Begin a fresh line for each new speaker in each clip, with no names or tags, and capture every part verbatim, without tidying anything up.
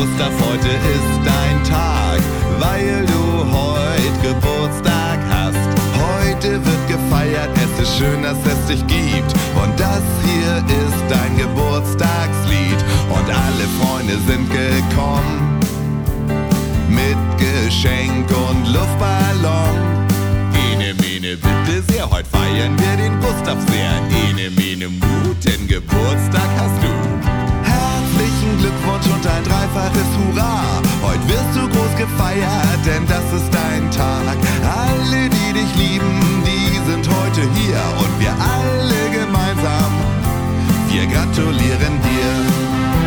Gustav, heute ist dein Tag, weil du heute Geburtstag hast. Heute wird gefeiert, es ist schön, dass es dich gibt. Und das hier ist dein Geburtstagslied. Und alle Freunde sind gekommen mit Geschenk und Luftballon. Ene, mene, bitte sehr, heute feiern wir den Gustav sehr. Ene, mene, guten Geburtstag hast du. Herzlichen Glückwunsch und ein dreifaches Hurra. Heute wirst du groß gefeiert, denn das ist dein Tag. Alle, die dich lieben, die sind heute hier. Und wir alle gemeinsam, wir gratulieren dir.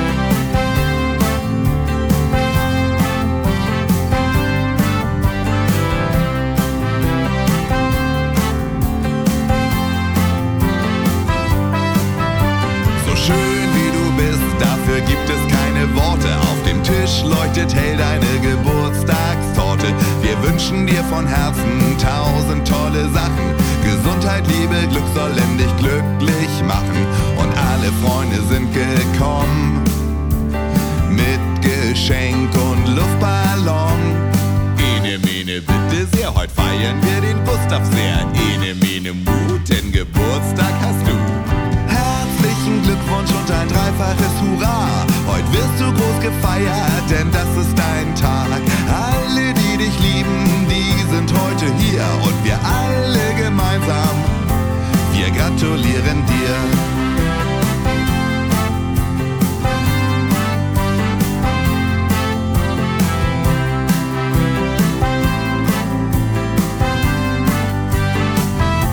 Schön wie du bist, dafür gibt es keine Worte. Auf dem Tisch leuchtet hell deine Geburtstagstorte. Wir wünschen dir von Herzen tausend tolle Sachen. Gesundheit, Liebe, Glück sollen dich glücklich machen. Und alle Freunde sind gekommen mit Geschenk und Luftballon. Ene, mene, bitte sehr, heute feiern wir den Gustav sehr. Ene, mene, guten Geburtstag hast du. Herzlichen Glückwunsch und ein dreifaches Hurra. Heute wirst du groß gefeiert, denn das ist dein Tag. Alle, die dich lieben, die sind heute hier. Und wir alle gemeinsam, wir gratulieren dir.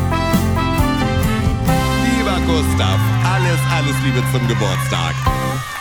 Gustav, alles, alles Liebe zum Geburtstag.